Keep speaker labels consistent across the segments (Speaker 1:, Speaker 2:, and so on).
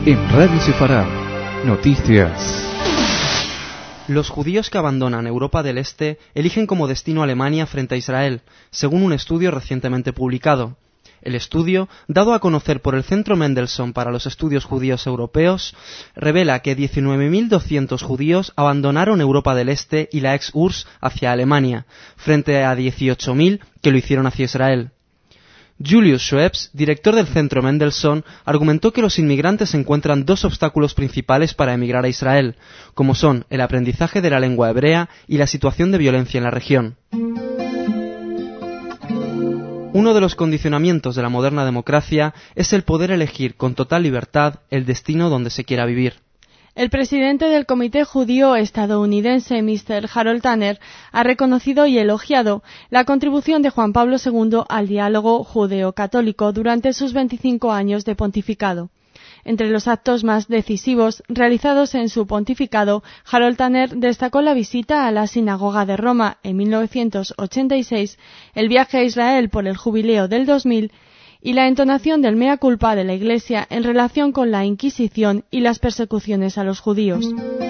Speaker 1: En Radio Sefarad, noticias.
Speaker 2: Los judíos que abandonan Europa del Este eligen como destino Alemania frente a Israel, según un estudio recientemente publicado. El estudio, dado a conocer por el Centro Mendelssohn para los Estudios Judíos Europeos, revela que 19.200 judíos abandonaron Europa del Este y la ex-URSS hacia Alemania, frente a 18.000 que lo hicieron hacia Israel. Julius Schwebs, director del Centro Mendelssohn, argumentó que los inmigrantes encuentran dos obstáculos principales para emigrar a Israel, como son el aprendizaje de la lengua hebrea y la situación de violencia en la región. Uno de los condicionamientos de la moderna democracia es el poder elegir con total libertad el destino donde se quiera vivir.
Speaker 3: El presidente del Comité Judío estadounidense, Mr. Harold Tanner, ha reconocido y elogiado la contribución de Juan Pablo II al diálogo judeo-católico durante sus 25 años de pontificado. Entre los actos más decisivos realizados en su pontificado, Harold Tanner destacó la visita a la Sinagoga de Roma en 1986, el viaje a Israel por el jubileo del 2000 y la entonación del mea culpa de la Iglesia en relación con la Inquisición y las persecuciones a los judíos.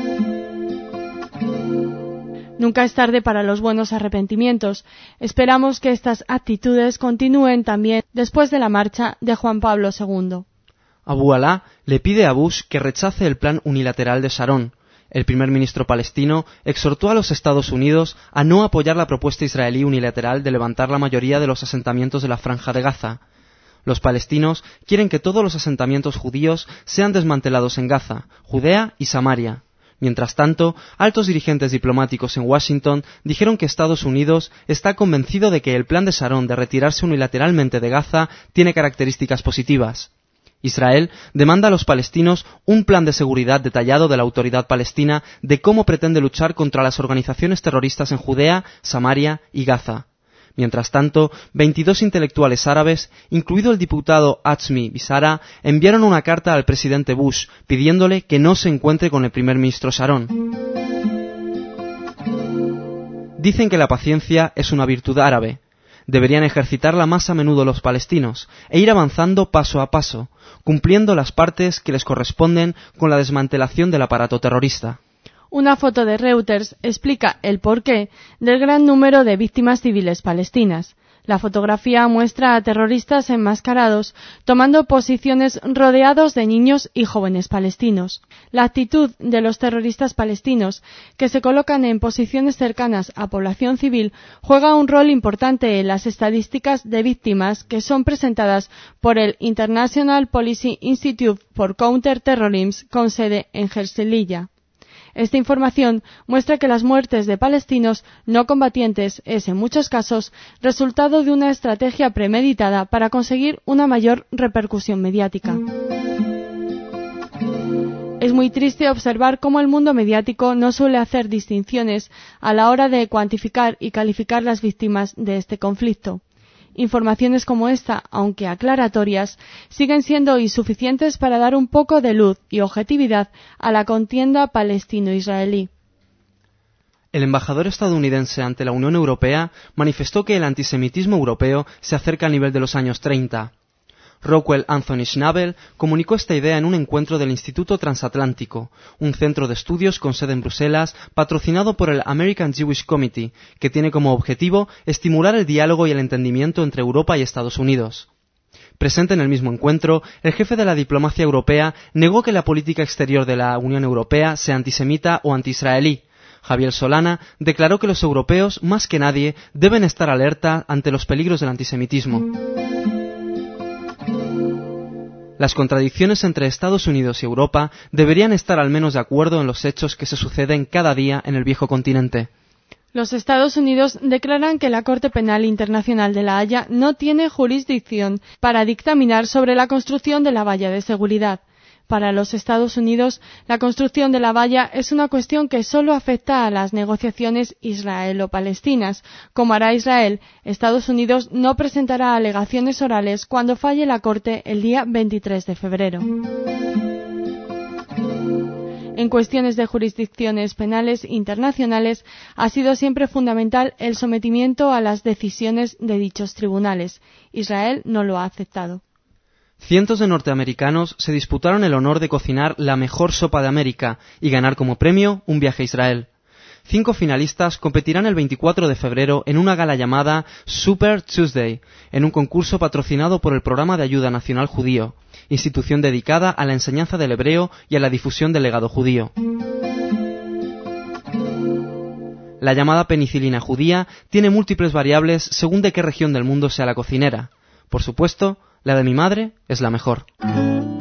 Speaker 3: Nunca es tarde para los buenos arrepentimientos. Esperamos que estas actitudes continúen también después de la marcha de Juan Pablo II.
Speaker 2: Abu Alá le pide a Bush que rechace el plan unilateral de Sharon. El primer ministro palestino exhortó a los Estados Unidos a no apoyar la propuesta israelí unilateral de levantar la mayoría de los asentamientos de la Franja de Gaza. Los palestinos quieren que todos los asentamientos judíos sean desmantelados en Gaza, Judea y Samaria. Mientras tanto, altos dirigentes diplomáticos en Washington dijeron que Estados Unidos está convencido de que el plan de Sharon de retirarse unilateralmente de Gaza tiene características positivas. Israel demanda a los palestinos un plan de seguridad detallado de la Autoridad Palestina de cómo pretende luchar contra las organizaciones terroristas en Judea, Samaria y Gaza. Mientras tanto, 22 intelectuales árabes, incluido el diputado Azmi Bisara, enviaron una carta al presidente Bush pidiéndole que no se encuentre con el primer ministro Sharon. Dicen que la paciencia es una virtud árabe. Deberían ejercitarla más a menudo los palestinos e ir avanzando paso a paso, cumpliendo las partes que les corresponden con la desmantelación del aparato terrorista.
Speaker 3: Una foto de Reuters explica el porqué del gran número de víctimas civiles palestinas. La fotografía muestra a terroristas enmascarados tomando posiciones rodeados de niños y jóvenes palestinos. La actitud de los terroristas palestinos, que se colocan en posiciones cercanas a población civil, juega un rol importante en las estadísticas de víctimas que son presentadas por el International Policy Institute for Counter-Terrorism con sede en Herzliya. Esta información muestra que las muertes de palestinos no combatientes es, en muchos casos, resultado de una estrategia premeditada para conseguir una mayor repercusión mediática. Es muy triste observar cómo el mundo mediático no suele hacer distinciones a la hora de cuantificar y calificar las víctimas de este conflicto. Informaciones como esta, aunque aclaratorias, siguen siendo insuficientes para dar un poco de luz y objetividad a la contienda palestino-israelí.
Speaker 2: El embajador estadounidense ante la Unión Europea manifestó que el antisemitismo europeo se acerca al nivel de los años 30. Rockwell Anthony Schnabel comunicó esta idea en un encuentro del Instituto Transatlántico, un centro de estudios con sede en Bruselas, patrocinado por el American Jewish Committee, que tiene como objetivo estimular el diálogo y el entendimiento entre Europa y Estados Unidos. Presente en el mismo encuentro, el jefe de la diplomacia europea negó que la política exterior de la Unión Europea sea antisemita o antiisraelí. Javier Solana declaró que los europeos, más que nadie, deben estar alerta ante los peligros del antisemitismo. Las contradicciones entre Estados Unidos y Europa deberían estar al menos de acuerdo en los hechos que se suceden cada día en el viejo continente.
Speaker 3: Los Estados Unidos declaran que la Corte Penal Internacional de La Haya no tiene jurisdicción para dictaminar sobre la construcción de la valla de seguridad. Para los Estados Unidos, la construcción de la valla es una cuestión que solo afecta a las negociaciones israelo-palestinas. Como hará Israel, Estados Unidos no presentará alegaciones orales cuando falle la Corte el día 23 de febrero. En cuestiones de jurisdicciones penales internacionales ha sido siempre fundamental el sometimiento a las decisiones de dichos tribunales. Israel no lo ha aceptado.
Speaker 2: Cientos de norteamericanos se disputaron el honor de cocinar la mejor sopa de América y ganar como premio un viaje a Israel. 5 finalistas competirán el 24 de febrero en una gala llamada Super Tuesday, en un concurso patrocinado por el Programa de Ayuda Nacional Judío, institución dedicada a la enseñanza del hebreo y a la difusión del legado judío. La llamada penicilina judía tiene múltiples variables según de qué región del mundo sea la cocinera. Por supuesto, la de mi madre es la mejor.